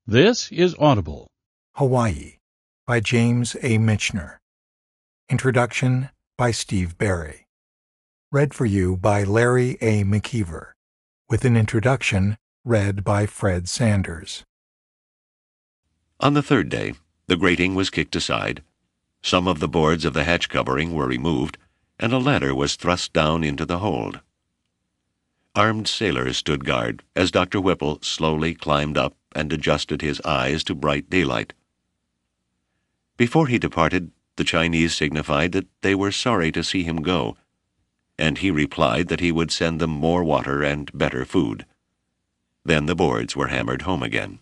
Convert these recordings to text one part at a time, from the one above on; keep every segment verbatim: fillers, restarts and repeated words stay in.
This is Audible. Hawaii by James A. Michener. Introduction by Steve Barry. Read for you by Larry A. McKeever, with an introduction read by Fred Sanders. On the third day, the grating was kicked aside. Some of the boards of the hatch covering were removed, and a ladder was thrust down into the hold. Armed sailors stood guard as Doctor Whipple slowly climbed up and adjusted his eyes to bright daylight. Before he departed, the Chinese signified that they were sorry to see him go, and he replied that he would send them more water and better food. Then the boards were hammered home again.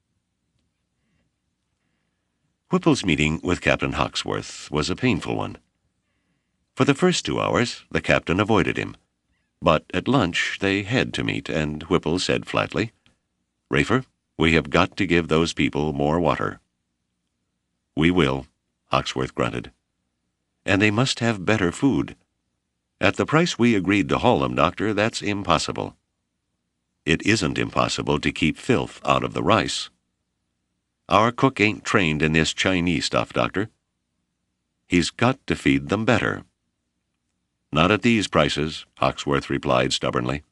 Whipple's meeting with Captain Hawksworth was a painful one. For the first two hours, the captain avoided him. But at lunch they had to meet, and Whipple said flatly, "Rafer, we have got to give those people more water." "We will," Hawksworth grunted. "And they must have better food. At the price we agreed to haul them, Doctor, that's impossible." "It isn't impossible to keep filth out of the rice. Our cook ain't trained in this Chinese stuff, Doctor." "He's got to feed them better." "Not at these prices," Hawksworth replied stubbornly.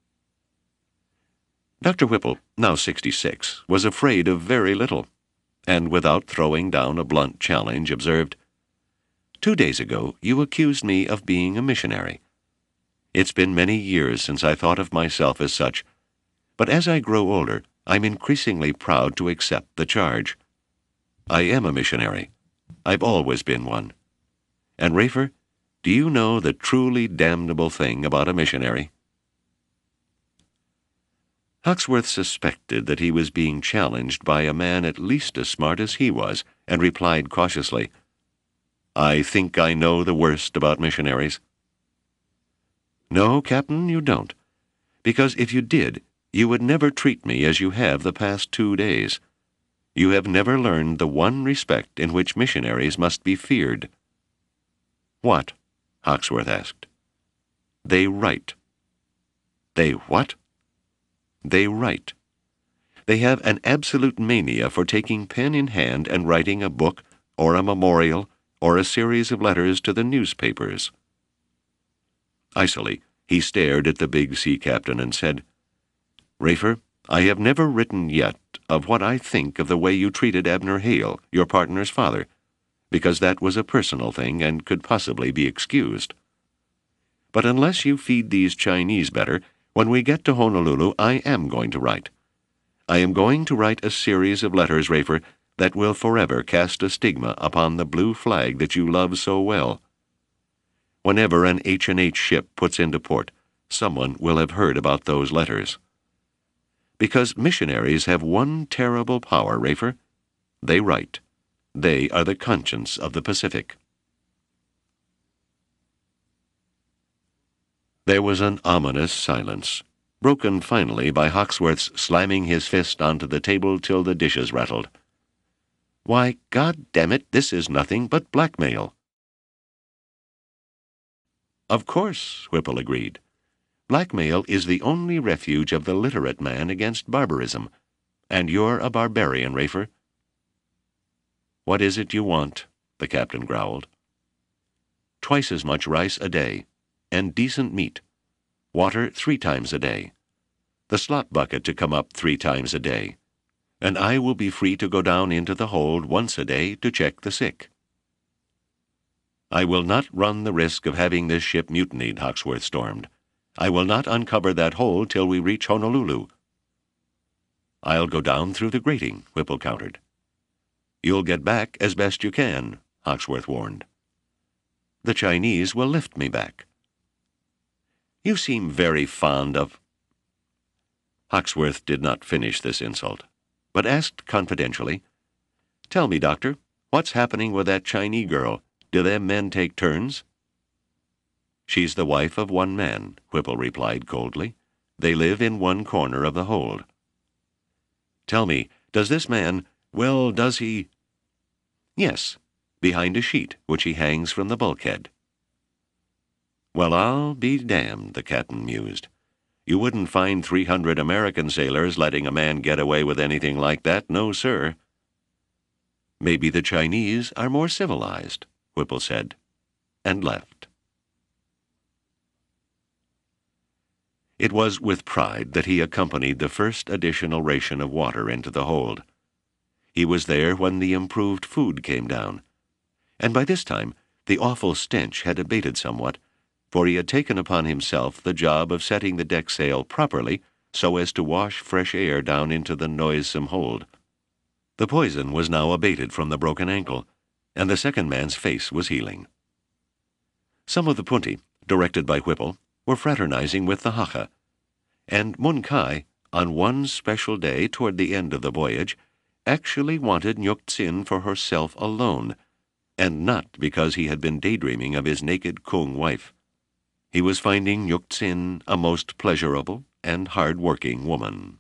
Doctor Whipple, now sixty-six, was afraid of very little, and without throwing down a blunt challenge, observed, "Two days ago you accused me of being a missionary. It's been many years since I thought of myself as such, but as I grow older, I'm increasingly proud to accept the charge. I am a missionary. I've always been one. And, Rafer, do you know the truly damnable thing about a missionary?" Hawksworth suspected that he was being challenged by a man at least as smart as he was, and replied cautiously, "I think I know the worst about missionaries." "No, Captain, you don't. Because if you did, you would never treat me as you have the past two days. You have never learned the one respect in which missionaries must be feared." "What?" Hawksworth asked. "They write." "They what?" "They write. They have an absolute mania for taking pen in hand and writing a book or a memorial or a series of letters to the newspapers." Icily, he stared at the big sea captain and said, "Rafer, I have never written yet of what I think of the way you treated Abner Hale, your partner's father, because that was a personal thing and could possibly be excused. But unless you feed these Chinese better, when we get to Honolulu, I am going to write. I am going to write a series of letters, Rafer, that will forever cast a stigma upon the blue flag that you love so well. Whenever an H and H ship puts into port, someone will have heard about those letters. Because missionaries have one terrible power, Rafer. They write. They are the conscience of the Pacific." There was an ominous silence, broken finally by Hawksworth's slamming his fist onto the table till the dishes rattled. "Why, God damn it, this is nothing but blackmail." "Of course," Whipple agreed. "Blackmail is the only refuge of the literate man against barbarism, and you're a barbarian, Rafer." "What is it you want?" the captain growled. "Twice as much rice a day, and decent meat. Water three times a day. The slop bucket to come up three times a day. And I will be free to go down into the hold once a day to check the sick." "I will not run the risk of having this ship mutinied," Hawksworth stormed. "I will not uncover that hold till we reach Honolulu." "I'll go down through the grating," Whipple countered. "You'll get back as best you can," Hawksworth warned. "The Chinese will lift me back." "You seem very fond of—" Hawksworth did not finish this insult, but asked confidentially, "Tell me, Doctor, what's happening with that Chinese girl? Do them men take turns?" "She's the wife of one man," Whipple replied coldly. "They live in one corner of the hold." "Tell me, does this man, well, does he—" "Yes, behind a sheet which he hangs from the bulkhead." "Well, I'll be damned," the captain mused. You wouldn't find three hundred American sailors letting a man get away with anything like that, no, sir. Maybe the Chinese are more civilized, Whipple said, and left. It was with pride that he accompanied the first additional ration of water into the hold. He was there when the improved food came down, and by this time the awful stench had abated somewhat, for he had taken upon himself the job of setting the deck sail properly so as to wash fresh air down into the noisome hold. The poison was now abated from the broken ankle, and the second man's face was healing. Some of the punti, directed by Whipple, were fraternizing with the Hakka, and Mun Kai, on one special day toward the end of the voyage, actually wanted Nyuk Tsin for herself alone, and not because he had been daydreaming of his naked Kung wife. He was finding Nyuk Tsin a most pleasurable and hard-working woman.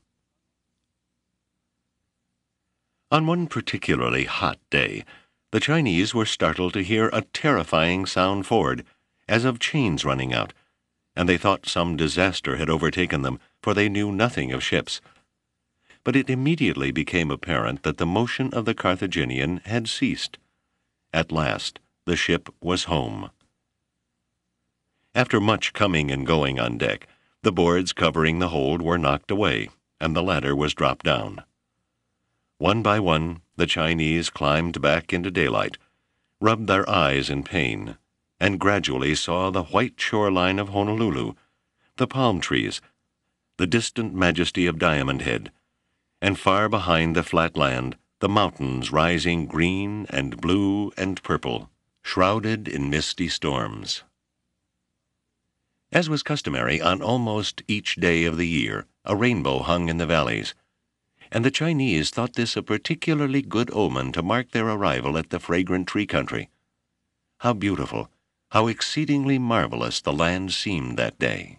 On one particularly hot day, the Chinese were startled to hear a terrifying sound forward, as of chains running out, and they thought some disaster had overtaken them, for they knew nothing of ships. But it immediately became apparent that the motion of the Carthaginian had ceased. At last, the ship was home. After much coming and going on deck, the boards covering the hold were knocked away, and the ladder was dropped down. One by one, the Chinese climbed back into daylight, rubbed their eyes in pain, and gradually saw the white shoreline of Honolulu, the palm trees, the distant majesty of Diamond Head, and far behind the flat land, the mountains rising green and blue and purple, shrouded in misty storms. As was customary on almost each day of the year, a rainbow hung in the valleys, and the Chinese thought this a particularly good omen to mark their arrival at the fragrant tree country. How beautiful, how exceedingly marvelous the land seemed that day.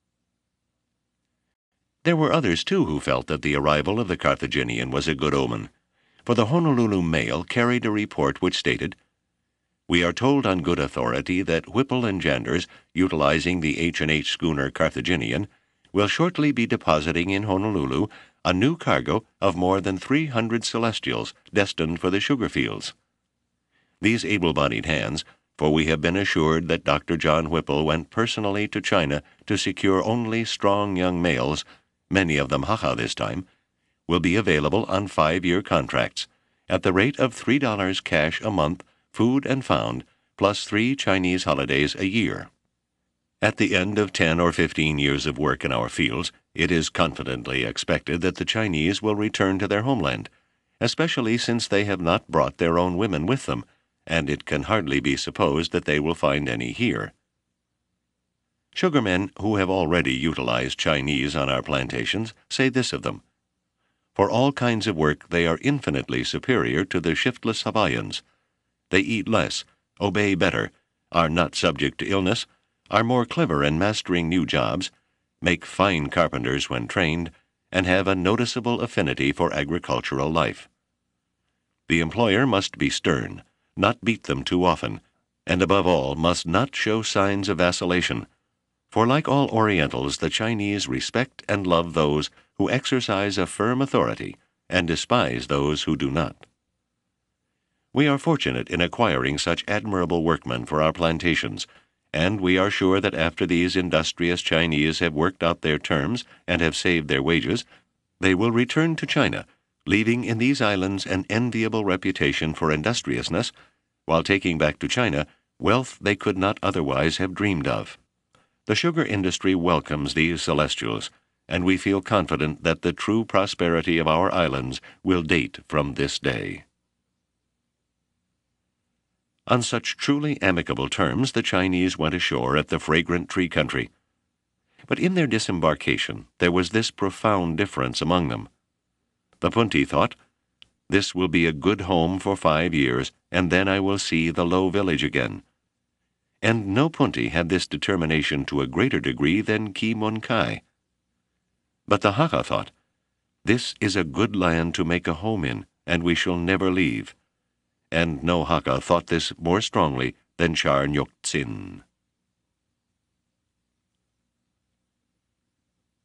There were others, too, who felt that the arrival of the Carthaginian was a good omen, for the Honolulu Mail carried a report which stated, "We are told on good authority that Whipple and Janders, utilizing the H and H schooner Carthaginian, will shortly be depositing in Honolulu a new cargo of more than three hundred Celestials destined for the sugar fields. These able-bodied hands, for we have been assured that Doctor John Whipple went personally to China to secure only strong young males, many of them Hakka this time, will be available on five-year contracts, at the rate of three dollars cash a month, food and found, plus three Chinese holidays a year. At the end of ten or fifteen years of work in our fields, it is confidently expected that the Chinese will return to their homeland, especially since they have not brought their own women with them, and it can hardly be supposed that they will find any here. Sugarmen who have already utilized Chinese on our plantations say this of them: for all kinds of work they are infinitely superior to the shiftless Hawaiians. They eat less, obey better, are not subject to illness, are more clever in mastering new jobs, make fine carpenters when trained, and have a noticeable affinity for agricultural life. The employer must be stern, not beat them too often, and above all must not show signs of vacillation, for like all Orientals, the Chinese respect and love those who exercise a firm authority and despise those who do not. We are fortunate in acquiring such admirable workmen for our plantations, and we are sure that after these industrious Chinese have worked out their terms and have saved their wages, they will return to China, leaving in these islands an enviable reputation for industriousness, while taking back to China wealth they could not otherwise have dreamed of. The sugar industry welcomes these Celestials, and we feel confident that the true prosperity of our islands will date from this day." On such truly amicable terms the Chinese went ashore at the fragrant tree country. But in their disembarkation there was this profound difference among them. The punti thought, "This will be a good home for five years, and then I will see the low village again." And no punti had this determination to a greater degree than Ki Mun Kai. But the Hakka thought, "This is a good land to make a home in, and we shall never leave." And no Hakka thought this more strongly than Char Nyuk Tsin.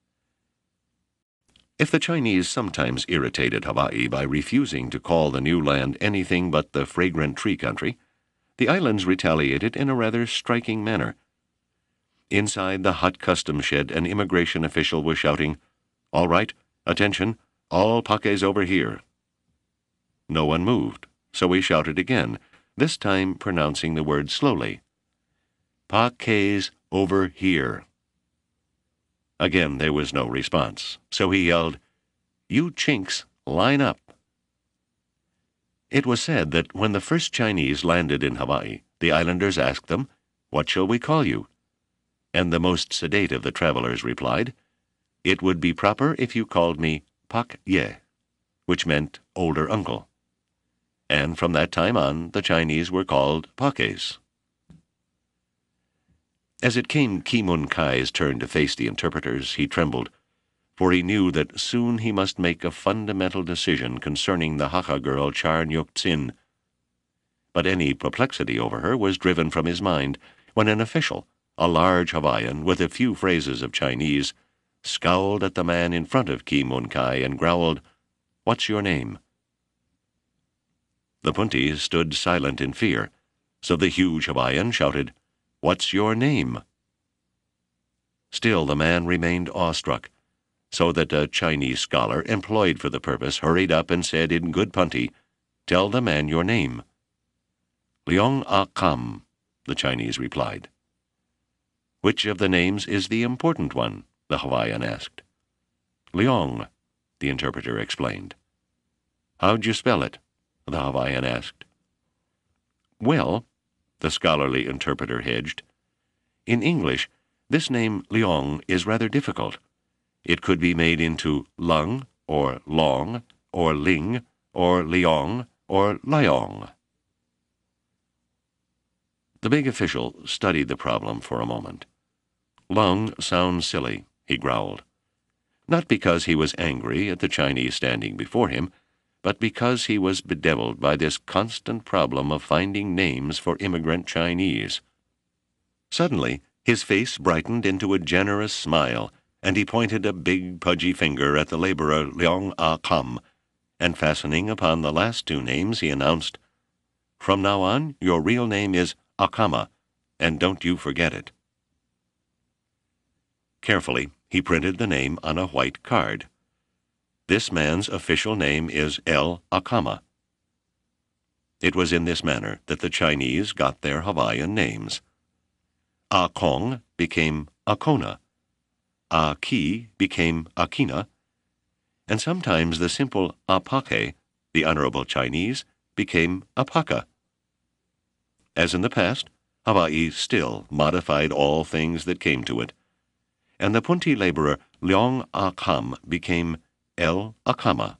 If the Chinese sometimes irritated Hawaii by refusing to call the new land anything but the fragrant tree country, the islands retaliated in a rather striking manner. Inside the hot customs shed, an immigration official was shouting, "All right, attention, all pakes over here." No one moved, so he shouted again, this time pronouncing the word slowly. "Pakes over here." Again there was no response, so he yelled, "You chinks, line up." It was said that when the first Chinese landed in Hawaii, the islanders asked them, "What shall we call you?" And the most sedate of the travelers replied, "It would be proper if you called me Pak Ye," which meant older uncle. And from that time on, the Chinese were called Pakes. As it came Ki Mun Kai's turn to face the interpreters, he trembled, for he knew that soon he must make a fundamental decision concerning the Hakka girl Char Nyuk Tsin. But any perplexity over her was driven from his mind when an official, a large Hawaiian with a few phrases of Chinese, scowled at the man in front of Ki Mun Kai and growled, "What's your name?" The Punti stood silent in fear, so the huge Hawaiian shouted, "What's your name?" Still the man remained awestruck, so that a Chinese scholar employed for the purpose hurried up and said in good Punti, "Tell the man your name." "Leong A Kam," the Chinese replied. "Which of the names is the important one?" the Hawaiian asked. "Leong," the interpreter explained. "How'd you spell it?" the Hawaiian asked. "Well," the scholarly interpreter hedged, "in English, this name Leong is rather difficult. It could be made into Lung, or Long, or Ling, or Leong, or Liong." The big official studied the problem for a moment. "Lung sounds silly," he growled. Not because he was angry at the Chinese standing before him, but because he was bedeviled by this constant problem of finding names for immigrant Chinese. Suddenly, his face brightened into a generous smile, and he pointed a big pudgy finger at the laborer Leong A Kam, and fastening upon the last two names, he announced, "From now on, your real name is Akama, and don't you forget it." Carefully, he printed the name on a white card. "This man's official name is El Akama." It was in this manner that the Chinese got their Hawaiian names. A Kong became Akona, A Ki became Akina, and sometimes the simple Apake, the Honorable Chinese, became Apaka. As in the past, Hawaii still modified all things that came to it, and the Punti laborer Leong A Kam became El Akama.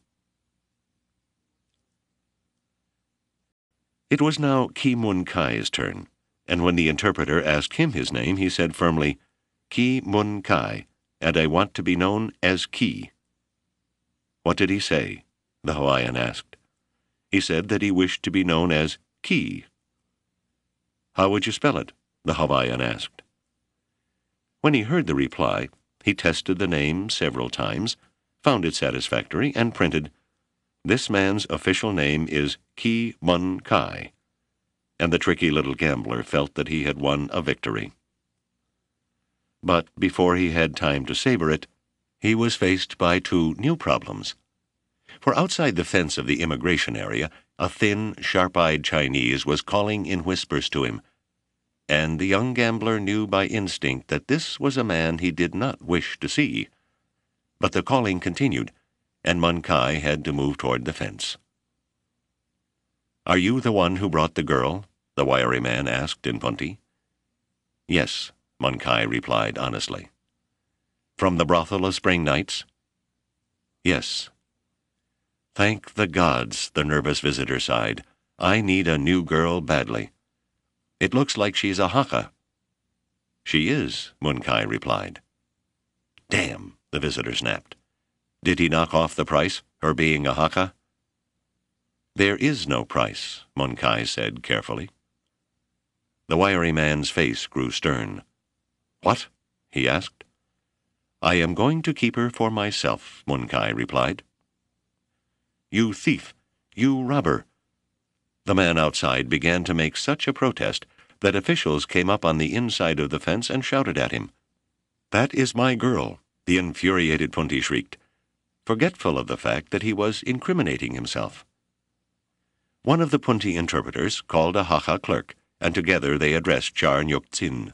It was now Ki Mun Kai's turn, and when the interpreter asked him his name, he said firmly, "Ki Mun Kai, and I want to be known as Ki." "What did he say?" the Hawaiian asked. "He said that he wished to be known as Ki." "How would you spell it?" the Hawaiian asked. When he heard the reply, he tested the name several times, found it satisfactory, and printed, "This man's official name is Ki Mun Kai," and the tricky little gambler felt that he had won a victory. But before he had time to savor it, he was faced by two new problems. For outside the fence of the immigration area, a thin, sharp-eyed Chinese was calling in whispers to him, and the young gambler knew by instinct that this was a man he did not wish to see. But the calling continued, and Mun Kai had to move toward the fence. "Are you the one who brought the girl?" the wiry man asked in Punti. "Yes," Mun Kai replied honestly. "From the brothel of spring nights?" "Yes." "Thank the gods," the nervous visitor sighed. "I need a new girl badly. It looks like she's a Hakka." "She is," Mun Kai replied. "Damn," the visitor snapped. "Did he knock off the price, her being a Hakka?" "There is no price," Mun Kai said carefully. The wiry man's face grew stern. "What?" he asked. I am going to keep her for myself, Mun Kai replied. You thief! You robber! The man outside began to make such a protest that officials came up on the inside of the fence and shouted at him. That is my girl, the infuriated Punti shrieked, forgetful of the fact that he was incriminating himself. One of the Punti interpreters called a Hakka clerk, and together they addressed Char Nyuk Tsin.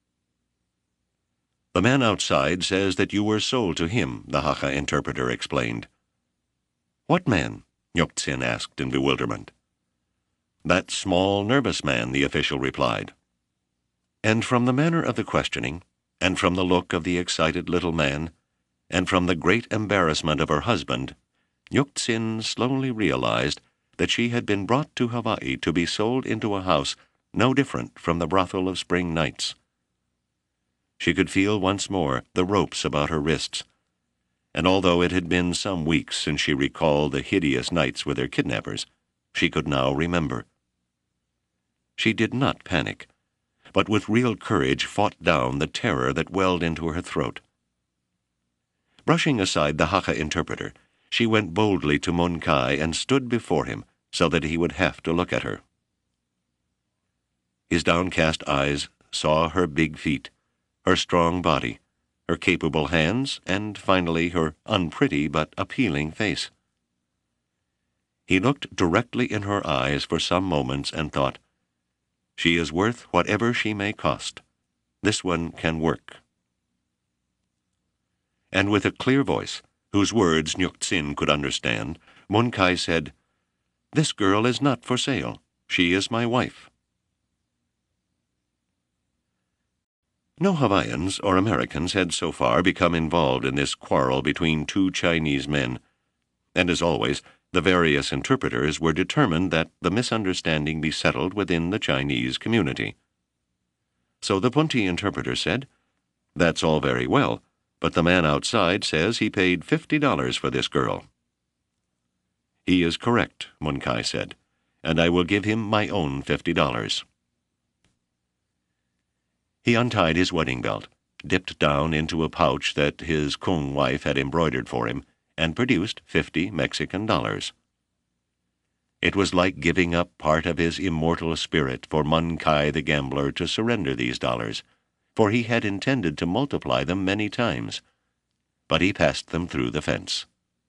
The man outside says that you were sold to him, the Hakka interpreter explained. What man? Nyuk Tsin asked in bewilderment. That small, nervous man, the official replied. And from the manner of the questioning, and from the look of the excited little man, and from the great embarrassment of her husband, Nyuk Tsin slowly realized that she had been brought to Hawaii to be sold into a house no different from the brothel of spring nights. She could feel once more the ropes about her wrists, and although it had been some weeks since she recalled the hideous nights with her kidnappers, she could now remember. She did not panic, but with real courage fought down the terror that welled into her throat. Brushing aside the Hakka interpreter, she went boldly to Mun Kai and stood before him so that he would have to look at her. His downcast eyes saw her big feet, her strong body, her capable hands, and finally her unpretty but appealing face. He looked directly in her eyes for some moments and thought, she is worth whatever she may cost. This one can work. And with a clear voice, whose words Nyuk Tsin could understand, Mun Kai said, This girl is not for sale. She is my wife. No Hawaiians or Americans had so far become involved in this quarrel between two Chinese men, and as always, the various interpreters were determined that the misunderstanding be settled within the Chinese community. So the Punti interpreter said, That's all very well, but the man outside says he paid fifty dollars for this girl. He is correct, Mun Kai said, and I will give him my own fifty dollars. He untied his wedding belt, dipped down into a pouch that his Kung wife had embroidered for him, and produced fifty Mexican dollars. It was like giving up part of his immortal spirit for Mun Kai the gambler to surrender these dollars, for he had intended to multiply them many times, but he passed them through the fence.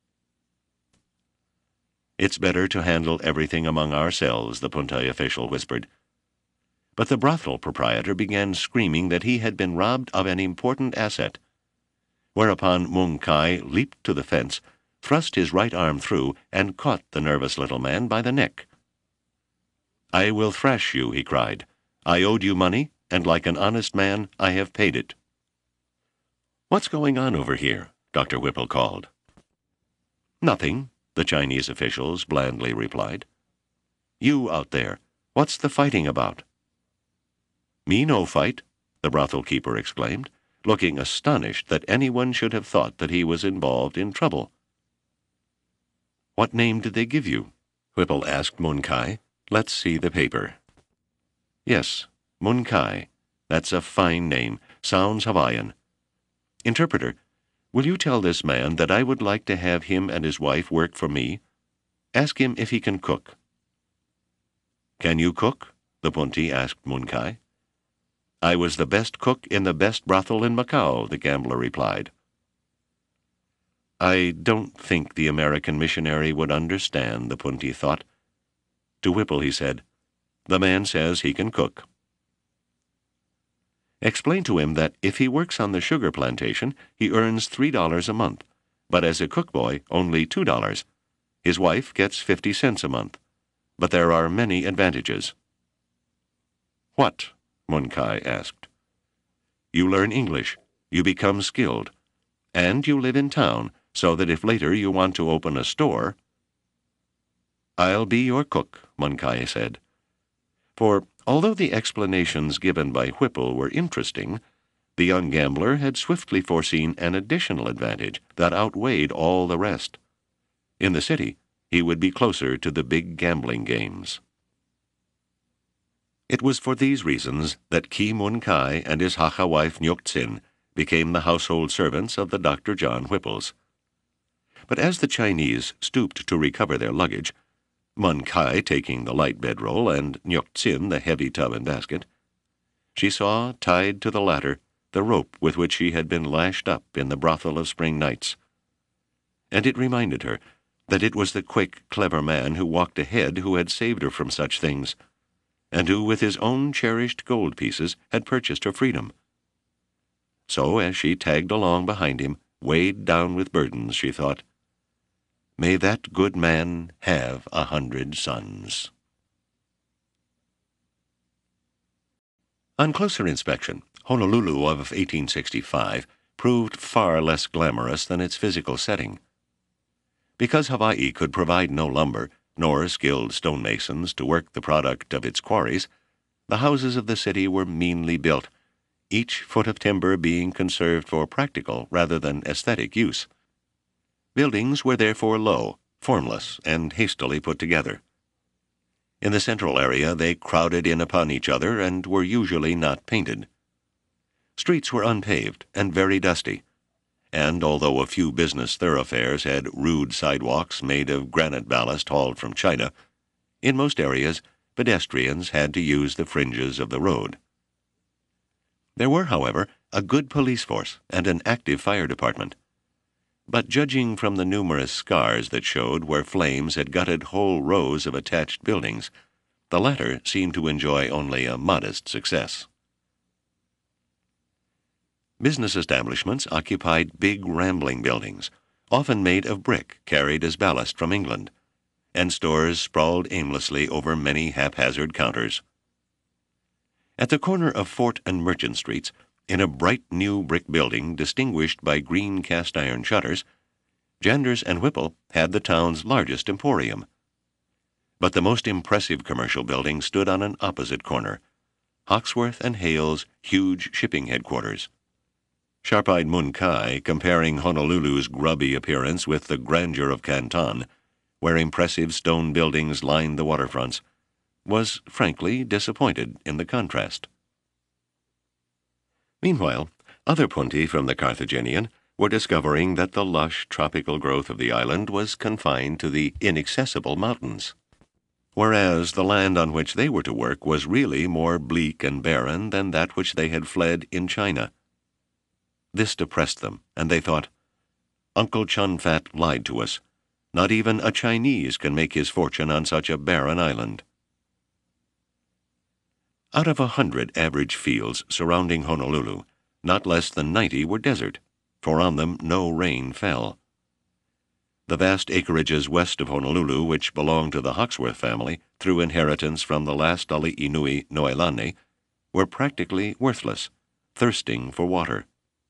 It's better to handle everything among ourselves, the Punti official whispered. But the brothel proprietor began screaming that he had been robbed of an important asset, whereupon Mun Kai leaped to the fence, thrust his right arm through, and caught the nervous little man by the neck. I will thrash you, he cried. I owed you money, and like an honest man, I have paid it. What's going on over here? Doctor Whipple called. Nothing, the Chinese officials blandly replied. You out there, what's the fighting about? Me no fight, the brothel keeper exclaimed, looking astonished that anyone should have thought that he was involved in trouble. What name did they give you? Whipple asked Mun Kai. Let's see the paper. Yes, Mun Kai. That's a fine name. Sounds Hawaiian. Interpreter, will you tell this man that I would like to have him and his wife work for me? Ask him if he can cook. Can you cook? The Punti asked Mun Kai. I was the best cook in the best brothel in Macau, the gambler replied. I don't think the American missionary would understand, the Punti thought. To Whipple he said, The man says he can cook. Explain to him that if he works on the sugar plantation, he earns three dollars a month, but as a cookboy, only two dollars. His wife gets fifty cents a month, but there are many advantages. What? Mun Kai asked. You learn English, you become skilled, and you live in town, so that if later you want to open a store... I'll be your cook, Mun Kai said. For, although the explanations given by Whipple were interesting, the young gambler had swiftly foreseen an additional advantage that outweighed all the rest. In the city, he would be closer to the big gambling games. It was for these reasons that Ki Mun Kai and his Hakka wife Nyuk Tsin became the household servants of the Doctor John Whipples. But as the Chinese stooped to recover their luggage, Mun Kai taking the light bedroll and Nyuk Tsin the heavy tub and basket, she saw, tied to the latter, the rope with which she had been lashed up in the brothel of spring nights. And it reminded her that it was the quick, clever man who walked ahead who had saved her from such things, and who with his own cherished gold pieces had purchased her freedom. So as she tagged along behind him, weighed down with burdens, she thought, "May that good man have a hundred sons." On closer inspection, Honolulu of eighteen sixty-five proved far less glamorous than its physical setting. Because Hawaii could provide no lumber, nor skilled stonemasons to work the product of its quarries, the houses of the city were meanly built, each foot of timber being conserved for practical rather than aesthetic use. Buildings were therefore low, formless, and hastily put together. In the central area they crowded in upon each other and were usually not painted. Streets were unpaved and very dusty, and although a few business thoroughfares had rude sidewalks made of granite ballast hauled from China, in most areas pedestrians had to use the fringes of the road. There were, however, a good police force and an active fire department. But judging from the numerous scars that showed where flames had gutted whole rows of attached buildings, the latter seemed to enjoy only a modest success. Business establishments occupied big rambling buildings, often made of brick carried as ballast from England, and stores sprawled aimlessly over many haphazard counters. At the corner of Fort and Merchant Streets, in a bright new brick building distinguished by green cast-iron shutters, Janders and Whipple had the town's largest emporium. But the most impressive commercial building stood on an opposite corner, Hawksworth and Hale's huge shipping headquarters. Sharp-eyed Mun Kai, comparing Honolulu's grubby appearance with the grandeur of Canton, where impressive stone buildings lined the waterfronts, was frankly disappointed in the contrast. Meanwhile, other punti from the Carthaginian were discovering that the lush tropical growth of the island was confined to the inaccessible mountains, whereas the land on which they were to work was really more bleak and barren than that which they had fled in China. This depressed them, and they thought, "Uncle Chun Fat lied to us. Not even a Chinese can make his fortune on such a barren island." Out of a hundred average fields surrounding Honolulu, not less than ninety were desert, for on them no rain fell. The vast acreages west of Honolulu, which belonged to the Hawksworth family through inheritance from the last Ali'i Nui Noelani, were practically worthless, thirsting for water.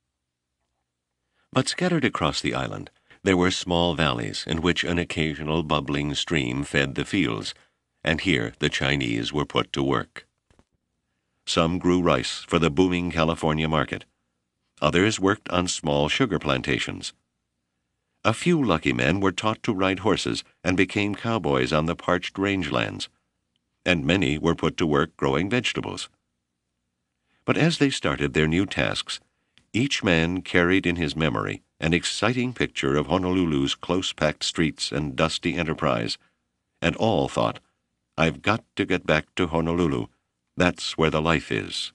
But scattered across the island, there were small valleys in which an occasional bubbling stream fed the fields, and here the Chinese were put to work. Some grew rice for the booming California market. Others worked on small sugar plantations. A few lucky men were taught to ride horses and became cowboys on the parched rangelands, and many were put to work growing vegetables. But as they started their new tasks, each man carried in his memory an exciting picture of Honolulu's close-packed streets and dusty enterprise, and all thought, "I've got to get back to Honolulu. That's where the life is."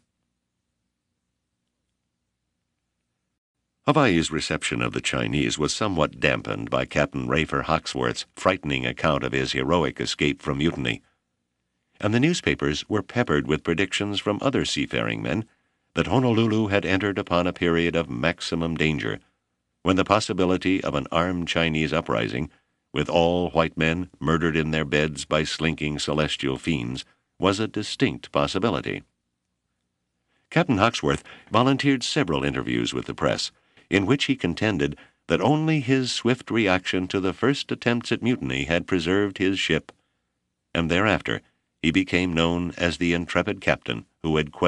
Hawaii's reception of the Chinese was somewhat dampened by Captain Rafer Hawksworth's frightening account of his heroic escape from mutiny, and the newspapers were peppered with predictions from other seafaring men that Honolulu had entered upon a period of maximum danger, when the possibility of an armed Chinese uprising, with all white men murdered in their beds by slinking celestial fiends, was a distinct possibility. Captain Hawksworth volunteered several interviews with the press, in which he contended that only his swift reaction to the first attempts at mutiny had preserved his ship, and thereafter he became known as the intrepid captain who had